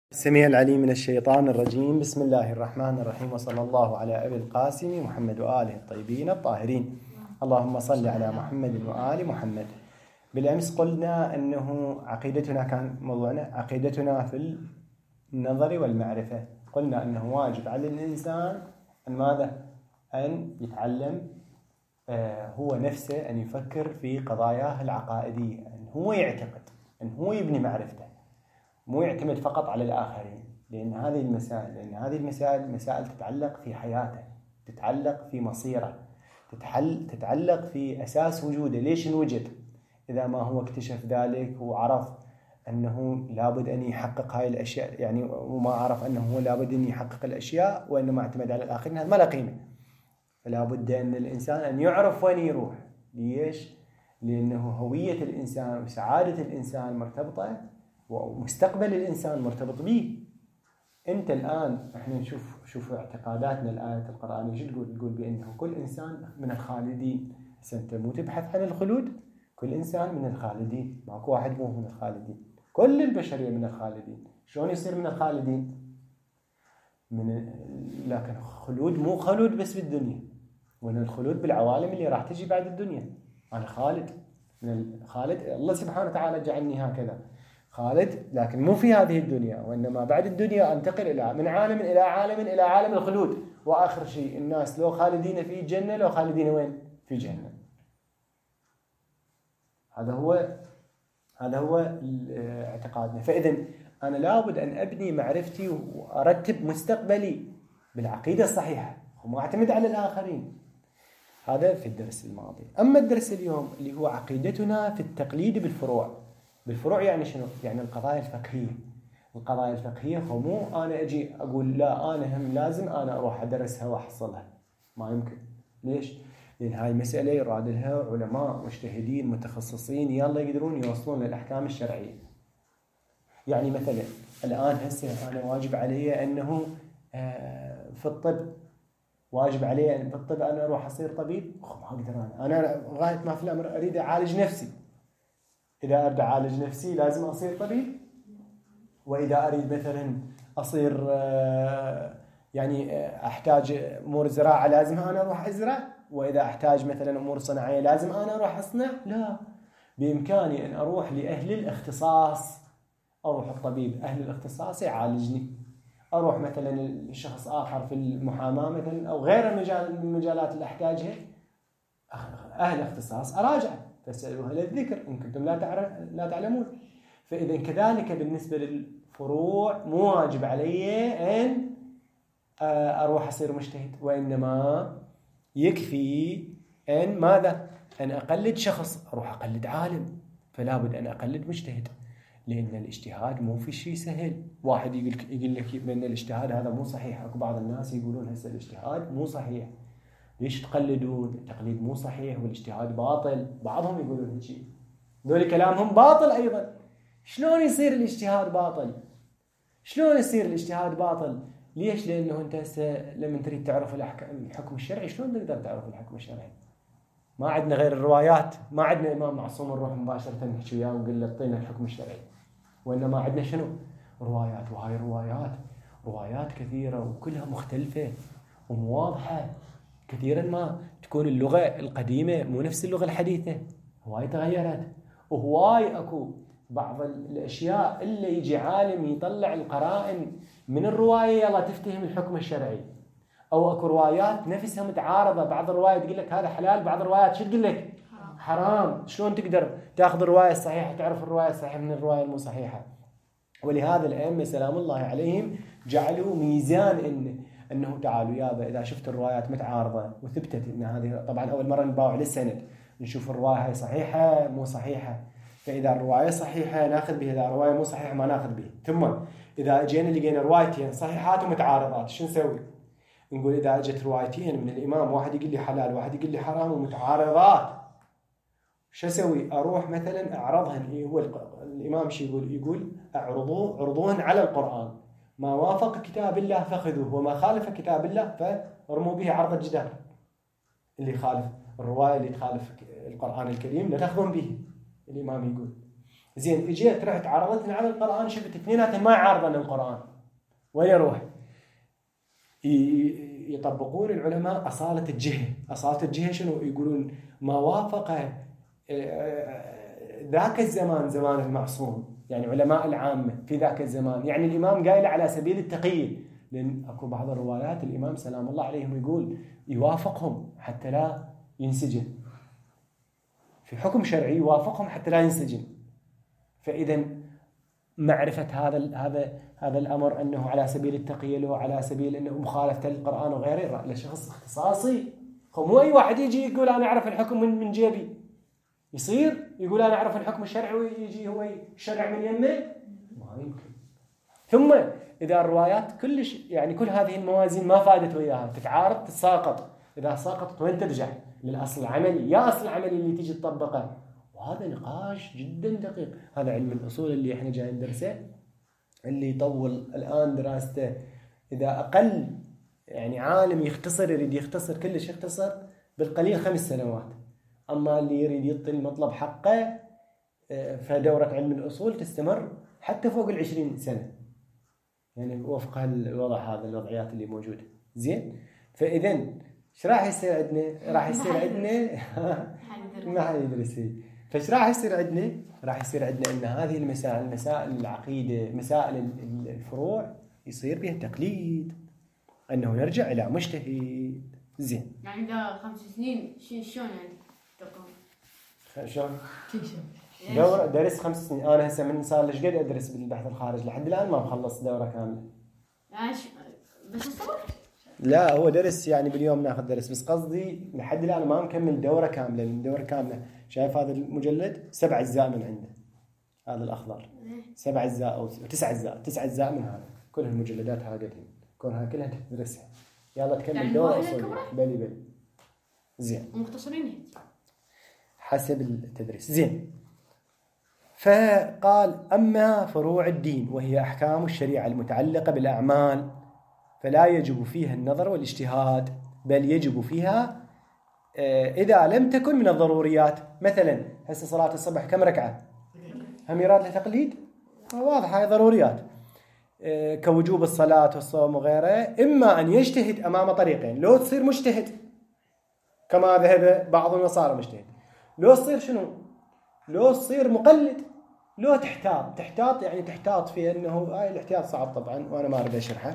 السميع العليم من الشيطان الرجيم. بسم الله الرحمن الرحيم، وصلى الله على أبي القاسم محمد وآله الطيبين الطاهرين. اللهم صل على محمد وآل محمد. بالأمس قلنا أنه عقيدتنا كان موضوعنا عقيدتنا في النظر والمعرفة. قلنا أنه واجب على الإنسان أن ماذا؟ أن يتعلم هو نفسه، أن يفكر في قضاياه العقائدية، أن هو يعتقد، أن هو يبني معرفته، مو يعتمد فقط على الآخرين. لأن هذه المسائل مسائل تتعلق في حياته، تتعلق في مصيره، تتعلق في أساس وجوده. ليش انوجد؟ إذا ما هو اكتشف ذلك وعرف أنه لابد أن يحقق هاي الأشياء، يعني وما عرف أنه هو لابد أن يحقق الأشياء وأنه اعتمد على الآخرين، هذا ما له قيمة. فلا بد أن الإنسان أن يعرف وين يروح. ليش؟ لأنه هوية الإنسان وسعادة الإنسان مرتبطة، ومستقبل الإنسان مرتبط به. أنت الآن إحنا نشوف اعتقاداتنا الآية القرآنية شو تقول بأنه كل إنسان من الخالدين. أنت مو تبحث عن الخلود؟ كل إنسان من الخالدين، ماكو واحد مو من الخالدين، كل البشرية من الخالدين. شلون يصير من الخالدين؟ لكن خلود مو خلود بس بالدنيا، وإن الخلود بالعوالم اللي راح تجي بعد الدنيا. أنا خالد من الخالد، الله سبحانه وتعالى جعلني هكذا خالد، لكن مو في هذه الدنيا، وإنما بعد الدنيا أنتقل من عالم إلى عالم إلى عالم الخلود. وآخر شيء الناس لو خالدين في جنة، لو خالدين وين؟ في جهنم. هذا هو اعتقادنا. فإذا أنا لابد أن أبني معرفتي وأرتب مستقبلي بالعقيدة الصحيحة وما أعتمد على الآخرين. هذا في الدرس الماضي. أما الدرس اليوم اللي هو عقيدتنا في التقليد بالفروع يعني شنو؟ يعني القضايا الفقهية. فمو أنا أجي أقول لا أنا هم لازم أنا أروح أدرسها وأحصلها، ما يمكن. ليش؟ لأن هاي مسألة يراد لها علماء مجتهدين متخصصين يلا يقدرون يوصلون للأحكام الشرعية. يعني مثلا الآن هسه أنا واجب علي أنه في الطب، واجب علي أن في الطب أنا أروح أصير طبيب. ما أقدر أنا غاية ما في الأمر أريد أعالج نفسي. إذا أريد أعالج نفسي لازم أصير طبيب. وإذا أريد مثلا أصير يعني أحتاج أمور زراعة لازم أنا أروح أزرع. وإذا أحتاج مثلا أمور صناعية لازم أنا أروح أصنع. لا، بإمكاني أن أروح لأهل الاختصاص. أروح الطبيب أهل الاختصاص يعالجني. أروح مثلا الشخص آخر في المحاماة مثلا أو غير المجالات اللي أحتاجها أهل اختصاص أراجع. فاسألوا أهل الذكر إن كنتم لا تعلمون. فإذا كذلك بالنسبة للفروع مو واجب علي أن أروح أصير مجتهد، وإنما يكفي أن ماذا؟ أن أقلد شخص، أروح أقلد عالم. فلا بد أن أقلد مجتهد، لأن الاجتهاد مو في شيء سهل. واحد يقول لك بأن الاجتهاد هذا مو صحيح. أكو بعض الناس يقولون هسه الاجتهاد مو صحيح، ليش تقلدون؟ التقليد مو صحيح والاجتهاد باطل. بعضهم يقولون هالشيء، ذول كلامهم باطل أيضا. شلون يصير الاجتهاد باطل؟ ليش؟ لأنه أنت لما تريد تعرف الحكم الشرعي، شلون تقدر تعرف الحكم الشرعي؟ ما عندنا غير الروايات، ما عندنا إمام معصوم نروح مباشرة نحكي وياه ونقول له اعطينا الحكم الشرعي. وإنما عندنا شنو؟ روايات. وهاي روايات كثيرة وكلها مختلفة ومواضحة. كثيرا ما تكون اللغة القديمة مو نفس اللغة الحديثة، هواي تغيرت. وهواي أكو بعض الأشياء اللي يجي عالم يطلع القرائن من الرواية يلا تفتهم الحكم الشرعي. أو أكو روايات نفسها متعارضة، بعض الرواية تقول لك هذا حلال، بعض الروايات شو تقول لك؟ حرام. شلون تقدر تأخذ الرواية الصحيحة تعرف الرواية الصحيحة من الرواية المو صحيحة؟ ولهذا الأئمة سلام الله عليهم جعلوا ميزان أنه تعالوا يابا إذا شفت الروايات متعارضة وثبتت أن هذه، طبعا أول مرة نباوع للسند نشوف الرواية هاي صحيحة مو صحيحة. فإذا الرواية صحيحة ناخذ بها، إذا الرواية مو صحيحة ما ناخذ بها. ثم إذا أجينا لقينا روايتين صحيحات ومتعارضات شو نسوي؟ نقول إذا أجت روايتين من الإمام، واحد يقول لي حلال واحد يقول لي حرام ومتعارضات، شو أسوي؟ أروح مثلا أعرضهن. هو الإمام شو يقول عرضوهن على القرآن. ما وافق كتاب الله فخذوه، وما خالف كتاب الله فارموا به عرض الجدار. اللي يخالف الرواية اللي تخالف القرآن الكريم لا تأخذون به، الإمام يقول. زين اجيت رحت عرضتني على القرآن، شفت اثنيناتهم ما يعارضن القرآن، وين يروح؟ يطبقون العلماء أصالة الجهة. أصالة الجهة شنو؟ يقولون ما وافق ذاك الزمان زمان المعصوم، يعني علماء العامة في ذاك الزمان، يعني الإمام قايل على سبيل التقية، لأن أكو بعض الروايات الإمام سلام الله عليهم يقول يوافقهم حتى لا ينسجن، في حكم شرعي يوافقهم حتى لا ينسجن. فإذا معرفة هذا الأمر أنه على سبيل التقية له، على سبيل أنه مخالفة للقرآن وغيره، لشخص اختصاصي. مو أي واحد يجي يقول أنا أعرف الحكم من جيبي، يصير يقول أنا أعرف الحكم الشرعي ويجي هو يشرع من يمه، ما يمكن. ثم إذا الروايات كلش يعني كل هذه الموازين ما فادت وياها، تتعارض تتساقط، إذا ساقطت وين ترجع؟ للأصل العملي، يا أصل العملي اللي تيجي تطبقه. وهذا نقاش جدا دقيق. هذا علم الأصول اللي احنا جاي ندرسه، اللي يطول الآن دراسته، إذا أقل يعني عالم يختصر يريد يختصر كلش يختصر بالقليل 5 سنوات. أما اللي يريد يعطي المطلب حقه فدورة علم الأصول تستمر حتى فوق 20 سنة، يعني وفق الوضع هذا الوضعيات اللي موجودة. زين، فإذن ايش راح يصير عندنا؟ راح يصير عندنا ما حد يدرس. فايش راح يصير عندنا؟ راح يصير عندنا ان هذه المسائل، مسائل العقيدة، مسائل الفروع، يصير بها تقليد، انه نرجع الى مجتهد. زين، يعني ده 5 سنين شلون يعني تقوم؟ شلون؟ دورة درس 5 سنين. انا هسه من صار ليش قد ادرس بالبحث الخارجي لحد الان ما مخلص دورة كاملة. بس الصبح؟ لا هو درس يعني باليوم ناخذ درس، بس قصدي لحد الان ما مكمل دورة كاملة. من دورة كاملة شايف هذا المجلد 7 أجزاء من عنده، هذا الأخضر 7 أجزاء أو 9 أجزاء، 9 أجزاء من هذا، كل المجلدات هذه كونها كلها تدرسها. يلا تكمل يعني دورة أصولية. بلي زين، مختصرين حسب التدريس. زين، فقال أما فروع الدين وهي أحكام الشريعة المتعلقة بالأعمال فلا يجب فيها النظر والاجتهاد، بل يجب فيها إذا لم تكن من الضروريات. مثلا هسه صلاة الصبح كم ركعة؟ هم يراد لتقليد؟ واضح هاي ضروريات، كوجوب الصلاة والصوم وغيره. إما أن يجتهد أمام طريقين، لو تصير مجتهد كما ذهب بعض النصارى مجتهد، لو تصير شنو؟ لو تصير مقلد، لو تحتاط يعني تحتاط في أنه هاي الاحتياط صعب طبعا وأنا ما أريد أشرحه.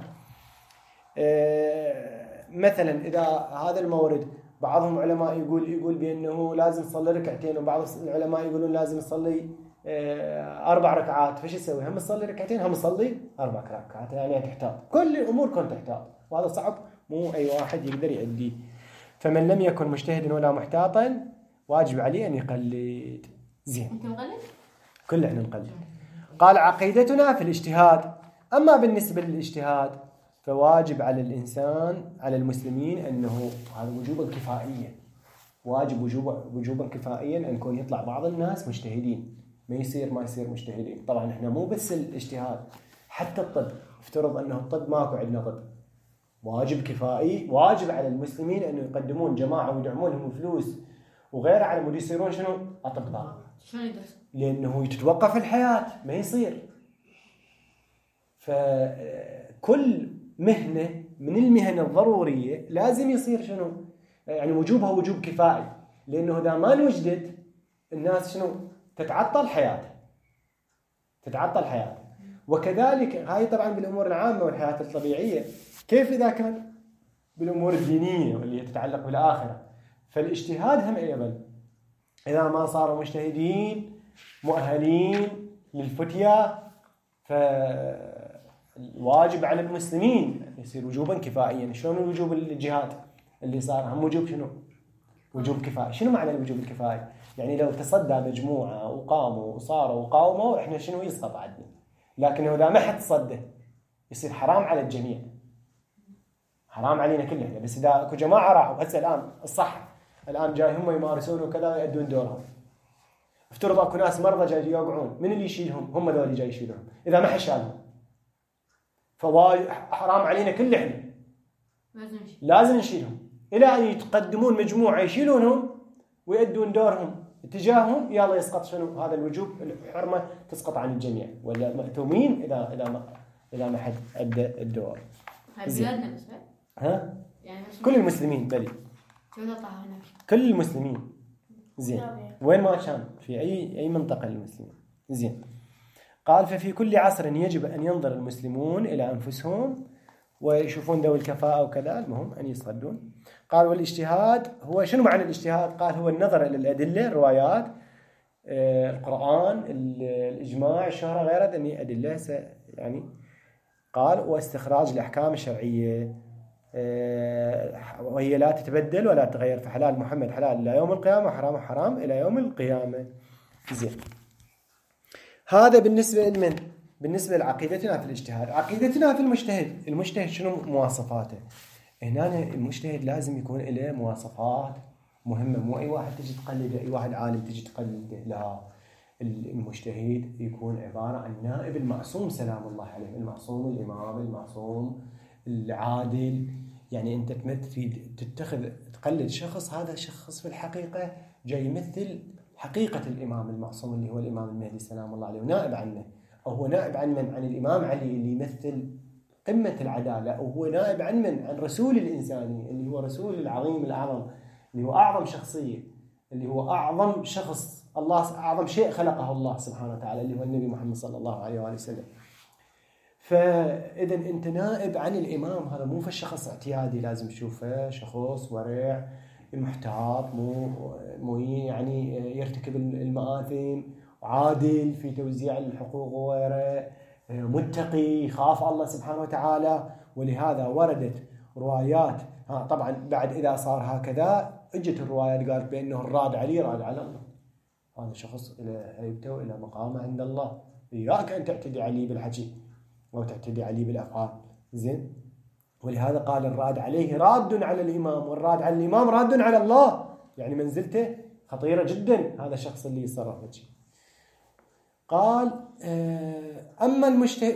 مثلا إذا هذا المورد بعضهم علماء يقول بأنه لازم تصلي ركعتين، وبعض العلماء يقولون لازم تصلي 4 ركعات، فش يسوي؟ هم تصلي ركعتين هم تصلي 4 ركعات، يعني تحتاط. كل الأمور كن تحتاط، وهذا صعب، مو أي واحد يقدر يؤديه. فمن لم يكن مجتهدا ولا محتاطا واجب عليه أن يقلد. زين، أنت مقلد؟ كلنا نقلد. قال عقيدتنا في الاجتهاد. أما بالنسبة للاجتهاد فواجب على الإنسان، على المسلمين، أنه هذا وجوبا كفائيا، واجب وجوبا كفائيا أن يكون يطلع بعض الناس مجتهدين، ما يصير مجتهدين. طبعا احنا مو بس الاجتهاد، حتى الطب، افترض أنه الطب ماكو عندنا طب، واجب كفائي، واجب على المسلمين أنه يقدمون جماعة ويدعمونهم فلوس وغيره على مود يصيرون شنو؟ أطباء. شلون يدرس؟ لأنه تتوقف الحياة، ما يصير. فكل مهنة من المهن الضرورية لازم يصير شنو؟ يعني وجوبها وجوب كفائي، لأنه إذا ما نوجدت الناس شنو؟ تتعطل حياتها. وكذلك هاي طبعا بالأمور العامة والحياة الطبيعية. كيف إذا كان بالأمور الدينية واللي تتعلق بالآخرة؟ فالاجتهاد هم أيضا إذا ما صاروا مجتهدين مؤهلين للفتية، فالواجب على المسلمين يصير وجوبا كفائيا. شلون الوجوب الجهاد اللي صار هم وجوب شنو؟ وجوب كفائي. شنو معنى الوجوب الكفائي؟ يعني لو تصدى مجموعة وقاموا وصاروا وقاوموا احنا شنو يسقط عندنا، لكن إذا ما حد تصدى يصير حرام على الجميع، حرام علينا كلنا. بس إذا اكو جماعة راحوا هسه الآن الصح الآن جاي هم يمارسون وكذا يأدون دورهم، افترض اكو ناس مرضى جاي يوقعون، من اللي يشيلهم؟ هم ذول اللي جاي يشيلهم. إذا ما حد شالهم فحرام علينا كلنا، لازم نشيلهم إلى أن يتقدمون مجموعة يشيلونهم ويأدون دورهم اتجاههم يلا يسقط شنو هذا الوجوب، الحرمة تسقط عن الجميع، ولا مأتومين إذا ما حد أدى الدور. هاي بلادنا بس ها؟ يعني كل المسلمين بلي كل المسلمين زين وين ما كان في أي منطقة للمسلمين زين. قال ففي كل عصر يجب أن ينظر المسلمون إلى أنفسهم ويشوفون ذوي الكفاءة وكذا، المهم أن يصدون. قال والاجتهاد هو شنو معنى الاجتهاد؟ قال هو النظر إلى الأدلة، الروايات، القرآن، الإجماع، الشهرة، غيرها أن أدلة يعني. قال واستخراج الأحكام الشرعية وهي لا تتبدل ولا تتغير، فحلال محمد حلال إلى يوم القيامة، حرام حرام إلى يوم القيامة. زين. هذا بالنسبة لمن؟ بالنسبة لعقيدتنا في الاجتهاد. عقيدتنا في المجتهد، المجتهد شنو مواصفاته؟ هنا المجتهد لازم يكون له مواصفات مهمة، مو أي واحد تجي تقلده، أي واحد عالم تجي تقلده، لا. المجتهد يكون عبارة عن نائب المعصوم سلام الله عليه، المعصوم الإمام، المعصوم العادل. يعني أنت تتخذ تقلد شخص، هذا شخص في الحقيقة جاي يمثل حقيقة الإمام المعصوم اللي هو الإمام المهدي سلام الله عليه، ونائب عنه. أو هو نائب عن من؟ عن الإمام علي اللي يمثل قمة العدالة. أو هو نائب عن من؟ عن رسول الإنساني اللي هو رسول العظيم الأعظم، اللي هو أعظم شخصية، اللي هو أعظم شخص، الله أعظم شيء خلقه الله سبحانه وتعالى، اللي هو النبي محمد صلى الله عليه وآله وسلم. فإذا أنت نائب عن الإمام، هذا مو في الشخص اعتيادي لازم تشوفه شخص ورع محتاط، مو يعني يرتكب المآثم، عادل في توزيع الحقوق وغيره، متقي يخاف الله سبحانه وتعالى. ولهذا وردت روايات، طبعا بعد إذا صار هكذا اجت الروايات قالت بأنه الراد علي راد على الله، هذا شخص إلى هيبته وإلى مقامه عند الله، إياك أن تعتدي عليه بالحكي أو تعتدي عليه بالأفعال. زين. ولهذا قال الراد عليه راد على الإمام، والراد على الإمام راد على الله، يعني منزلته خطيرة جدا هذا الشخص اللي يصرف بشيء. قال أما المجتهد،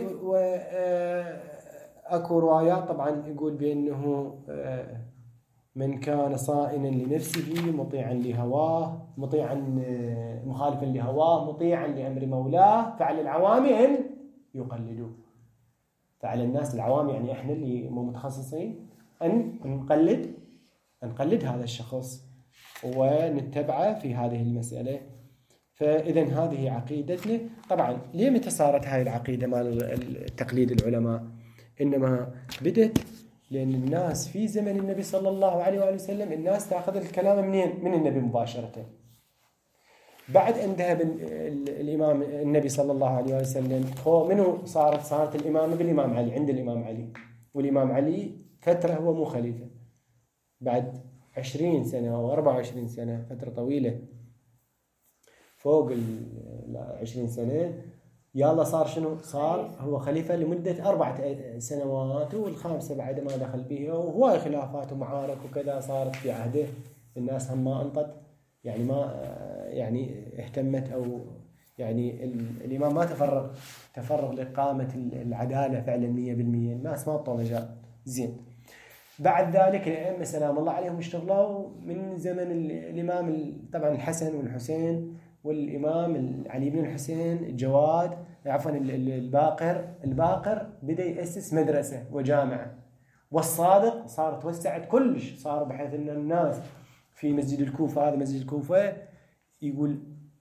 أكو روايات طبعا يقول بأنه من كان صائنا لنفسه مطيعا لهواه، مطيعا مخالفا لهواه، مطيعا لأمر مولاه، فعلى العوام أن يقلدوه. فعلى الناس العوام يعني إحنا اللي متخصصين أن نقلد هذا الشخص ونتبعه في هذه المسألة. فإذا هذه عقيدتنا. طبعا ليه متى صارت هاي العقيدة مال تقليد العلماء؟ إنما بدت لأن الناس في زمن النبي صلى الله عليه وآله وسلم الناس تأخذ الكلام منين؟ من النبي مباشرة. بعد أن ذهب الإمام النبي صلى الله عليه وآله وسلم، منه صارت الإمامة بالإمام علي، عند الإمام علي. والإمام علي فترة هو مو خليفة، بعد 20 سنة أو 24 سنة، فترة طويلة فوق 20 سنة. يلا صار شنو؟ صار هو خليفة لمدة 4 سنوات، والخامسة بعد ما دخل بها، وهو خلافات ومعارك وكذا صارت في عهده. الناس هم ما انطت، يعني ما يعني اهتمت، أو يعني الإمام ما تفرغ لإقامة العدالة فعلا 100%. الناس ما اعطوا مجال. زين. بعد ذلك الأئمة سلام الله عليهم اشتغلوا من زمن الإمام طبعا الحسن والحسين، والإمام علي بن الحسين الجواد، عفوا الباقر بدأ يأسس مدرسة وجامعة. والصادق صارت توسعت كلش، صار بحيث أن الناس في مسجد الكوفة، هذا مسجد الكوفة يقول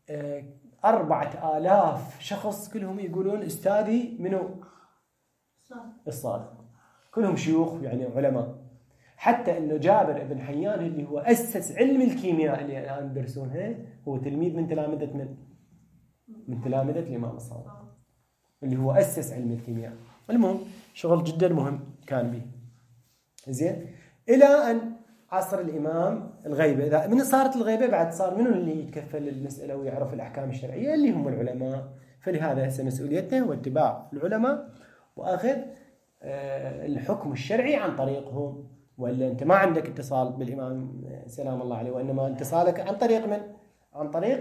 4000 شخص كلهم يقولون استاذي منو؟ الصادق. كلهم شيوخ يعني علماء. حتى انه جابر بن حيان اللي هو اسس علم الكيمياء اللي الان يدرسونها، هو تلميذ من تلامذة من تلامذة الامام الصادق اللي هو اسس علم الكيمياء. المهم شغل جدا مهم كان به. زين. الى ان عصر الامام الغيبه. اذا من صارت الغيبه بعد صار منو اللي يتكفل المساله ويعرف الاحكام الشرعيه؟ اللي هم العلماء. فلهذا هسه مسؤوليتنا هو اتباع العلماء واخذ الحكم الشرعي عن طريقهم. وإلا أنت ما عندك اتصال بالإمام سلام الله عليه، وإنما اتصالك عن طريق من؟ عن طريق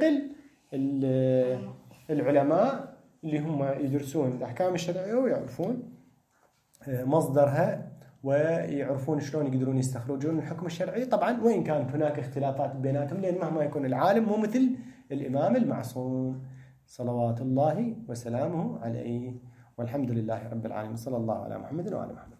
العلماء اللي هم يدرسون الأحكام الشرعية ويعرفون مصدرها، ويعرفون شلون يقدرون يستخرجون الحكم الشرعي. طبعا وإن كانت هناك اختلافات بيناتهم، لأن مهما يكون العالم مو مثل الإمام المعصوم صلوات الله وسلامه عليه. والحمد لله رب العالمين، صلى الله على محمد وعلى محمد.